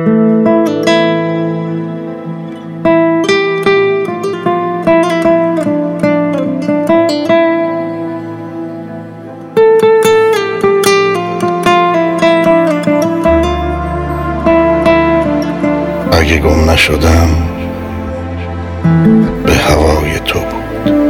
اگه گم نشدم به هوای تو بود.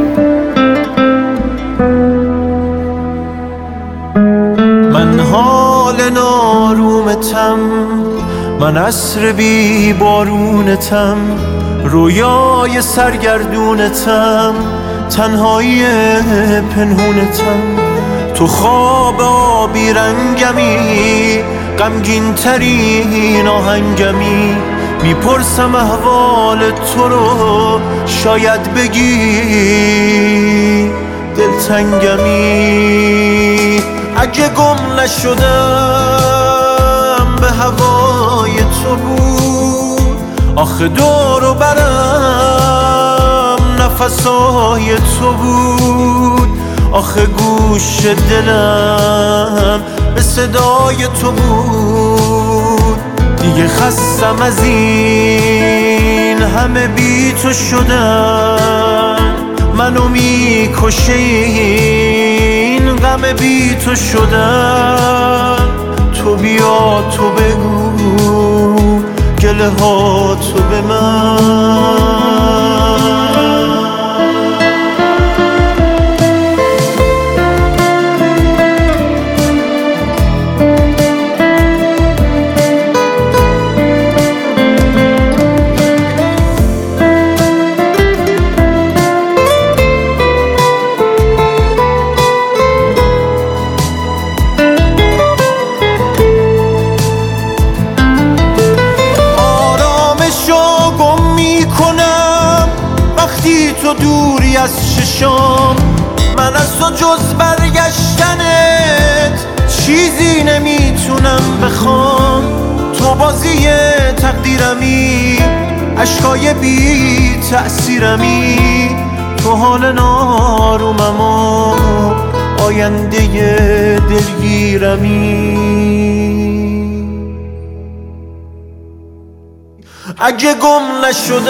من حال نارومتم، من عصر بی بارونتم، رویای سرگردونتم، تنهایی پنهونتم. تو خواب آبی رنگمی، غمگین ترین آهنگمی. میپرسم احوال تو رو، شاید بگی دلتنگمی. اگه گم نشدم به هوای تو بود، آخه دور و برم نفسای تو بود، آخه گوش دلم به صدای تو بود. دیگه خستم از این همه بی تو شدن، منو میکشه این غم بی تو شدن. تو بیا تو بگو گله ها تو به من. وقتی تو دوری از چشام، من از تو جز برگشتنت چیزی نمیتونم بخوام. تو بازی تقدیرمی، اشکای بی تأثیرمی، تو حال نارومم و آینده دلگیرمی. اگه گم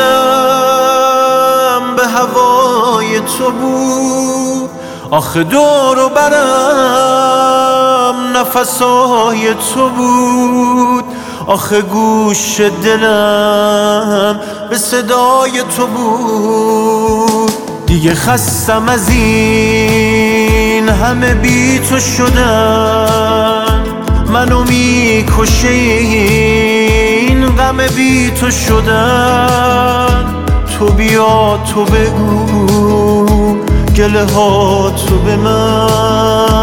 نشدم به هوای تو بود، آخه دور و برم نفسای تو بود، آخه گوش دلم به صدای تو بود. دیگه خستم از این همه بی تو شدن، منو میکشه این غم بی تو شدن. تو بیا تو بگو گله ها تو به من.